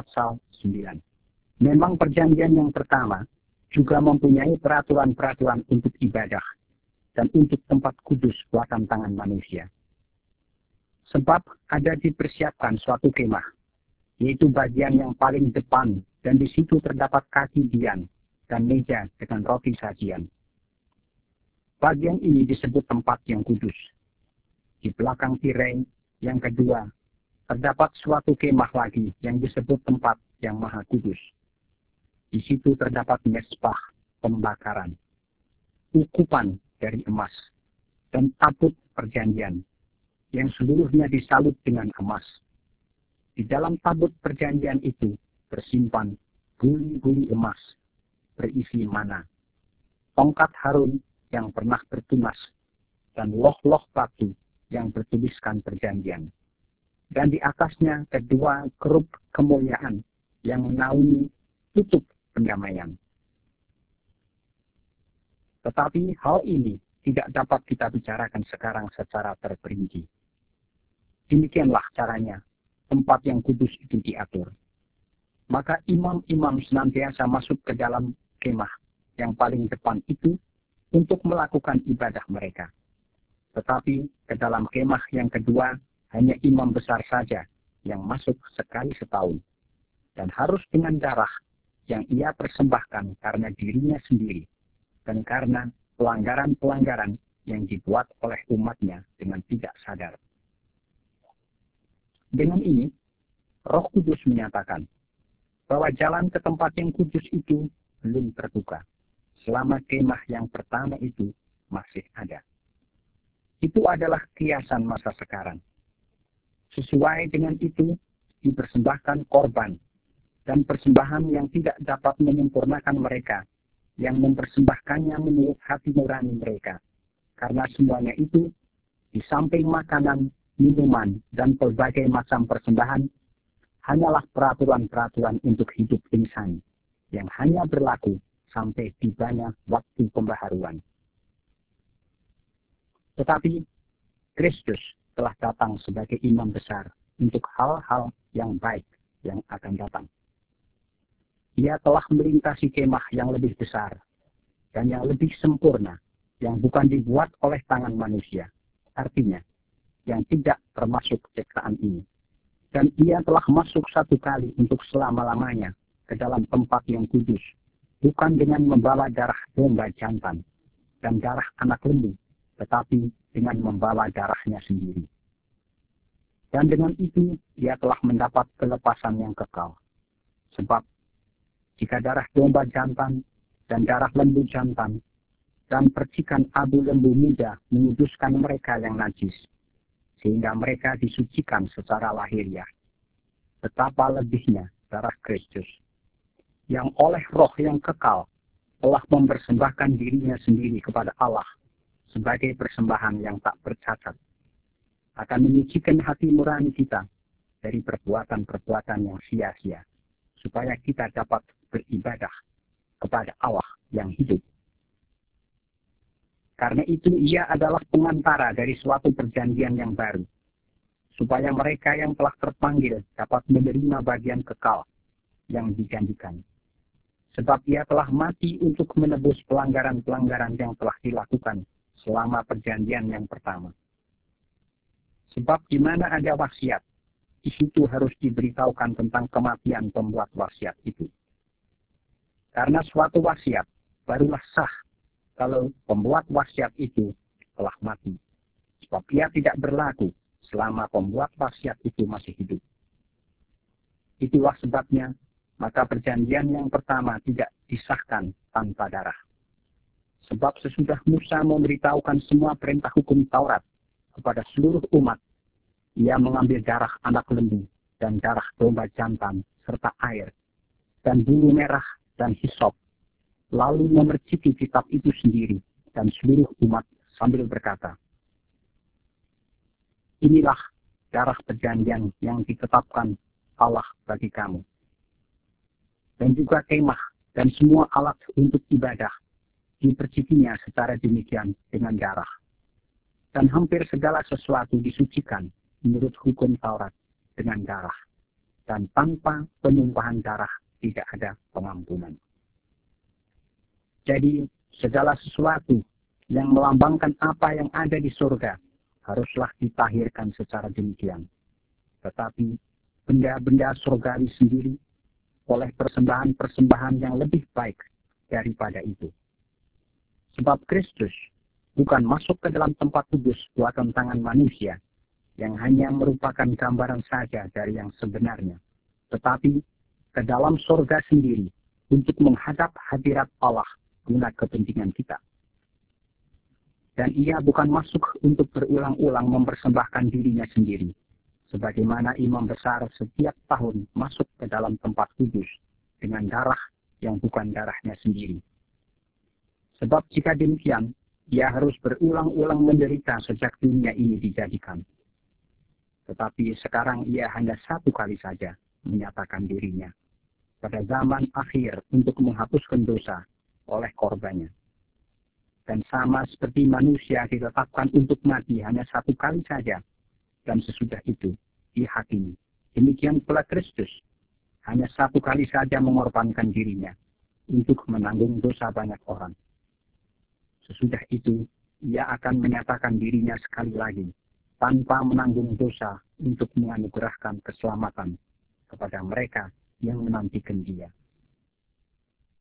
pasal 9. Memang perjanjian yang pertama juga mempunyai peraturan-peraturan untuk ibadah dan untuk tempat kudus buatan tangan manusia. Sebab ada dipersiapkan suatu kemah, yaitu bagian yang paling depan, dan di situ terdapat kaki dian dan meja dengan roti sajian. Bagian ini disebut tempat yang kudus. Di belakang tirai yang kedua, terdapat suatu kemah lagi yang disebut tempat yang maha kudus. Di situ terdapat mezbah pembakaran, ukupan dari emas, dan tabut perjanjian, yang seluruhnya disalut dengan emas. Di dalam tabut perjanjian itu tersimpan guli-guli emas berisi mana, tongkat Harun yang pernah bertunas, dan loh-loh batu yang bertuliskan perjanjian. Dan di atasnya kedua kerup kemuliaan yang menaungi tutup pendamaian. Tetapi hal ini tidak dapat kita bicarakan sekarang secara terperinci. Demikianlah caranya tempat yang kudus itu diatur. Maka imam-imam senantiasa masuk ke dalam kemah yang paling depan itu untuk melakukan ibadah mereka. Tetapi ke dalam kemah yang kedua hanya imam besar saja yang masuk sekali setahun, dan harus dengan darah yang ia persembahkan karena dirinya sendiri dan karena pelanggaran-pelanggaran yang dibuat oleh umatnya dengan tidak sadar. Dengan ini, Roh Kudus menyatakan bahwa jalan ke tempat yang kudus itu belum terbuka selama kemah yang pertama itu masih ada. Itu adalah kiasan masa sekarang. Sesuai dengan itu, dipersembahkan korban dan persembahan yang tidak dapat menyempurnakan mereka, yang mempersembahkannya menurut hati nurani mereka. Karena semuanya itu, di samping makanan, minuman, dan berbagai macam persembahan, hanyalah peraturan-peraturan untuk hidup insani, yang hanya berlaku sampai tibanya waktu pembaharuan. Tetapi, Kristus telah datang sebagai imam besar untuk hal-hal yang baik yang akan datang. Ia telah melintasi kemah yang lebih besar dan yang lebih sempurna, yang bukan dibuat oleh tangan manusia, artinya yang tidak termasuk ciptaan ini. Dan ia telah masuk satu kali untuk selama-lamanya ke dalam tempat yang kudus, bukan dengan membawa darah domba jantan dan darah anak lembu, tetapi dengan membawa darahnya sendiri. Dan dengan itu ia telah mendapat kelepasan yang kekal. Sebab jika darah domba jantan dan darah lembu jantan dan percikan abu lembu muda menguduskan mereka yang najis, sehingga mereka disucikan secara lahiriah, betapa lebihnya darah Kristus, yang oleh roh yang kekal telah mempersembahkan dirinya sendiri kepada Allah sebagai persembahan yang tak bercacat, akan menyucikan hati nurani kita dari perbuatan-perbuatan yang sia-sia, supaya kita dapat beribadah kepada Allah yang hidup. Karena itu ia adalah pengantara dari suatu perjanjian yang baru, supaya mereka yang telah terpanggil dapat menerima bagian kekal yang dijanjikan. Sebab ia telah mati untuk menebus pelanggaran-pelanggaran yang telah dilakukan selama perjanjian yang pertama. Sebab di mana ada wasiat, di situ harus diberitahukan tentang kematian pembuat wasiat itu. Karena suatu wasiat barulah sah kalau pembuat wasiat itu telah mati. Sebab ia tidak berlaku selama pembuat wasiat itu masih hidup. Itulah sebabnya, maka perjanjian yang pertama tidak disahkan tanpa darah. Sebab sesudah Musa memberitahukan semua perintah hukum Taurat kepada seluruh umat, ia mengambil darah anak lembu dan darah domba jantan serta air dan bulu merah dan hisop, lalu memerciki kitab itu sendiri dan seluruh umat sambil berkata, "Inilah darah perjanjian yang ditetapkan Allah bagi kamu." Dan juga kemah dan semua alat untuk ibadah dipercikinya secara demikian dengan darah. Dan hampir segala sesuatu disucikan menurut hukum Taurat dengan darah. dan tanpa penumpahan darah tidak ada pengampunan. Jadi, segala sesuatu yang melambangkan apa yang ada di surga haruslah ditahirkan secara demikian. Tetapi benda-benda surgawi sendiri oleh persembahan-persembahan yang lebih baik daripada itu. Sebab Kristus bukan masuk ke dalam tempat kudus buatan tangan manusia yang hanya merupakan gambaran saja dari yang sebenarnya, tetapi ke dalam surga sendiri untuk menghadap hadirat Allah guna kepentingan kita. Dan ia bukan masuk untuk berulang-ulang mempersembahkan dirinya sendiri, sebagaimana imam besar setiap tahun masuk ke dalam tempat kudus dengan darah yang bukan darahnya sendiri. Sebab jika demikian, ia harus berulang-ulang menderita sejak dunia ini dijadikan. Tetapi sekarang ia hanya satu kali saja menyatakan dirinya pada zaman akhir untuk menghapuskan dosa oleh korbannya. Dan sama seperti manusia ditetapkan untuk mati hanya satu kali saja, dan sesudah itu dihakimi. Demikian pula Kristus hanya satu kali saja mengorbankan dirinya untuk menanggung dosa banyak orang. Sesudah itu ia akan menyatakan dirinya sekali lagi tanpa menanggung dosa untuk menganugerahkan keselamatan kepada mereka yang menantikan dia.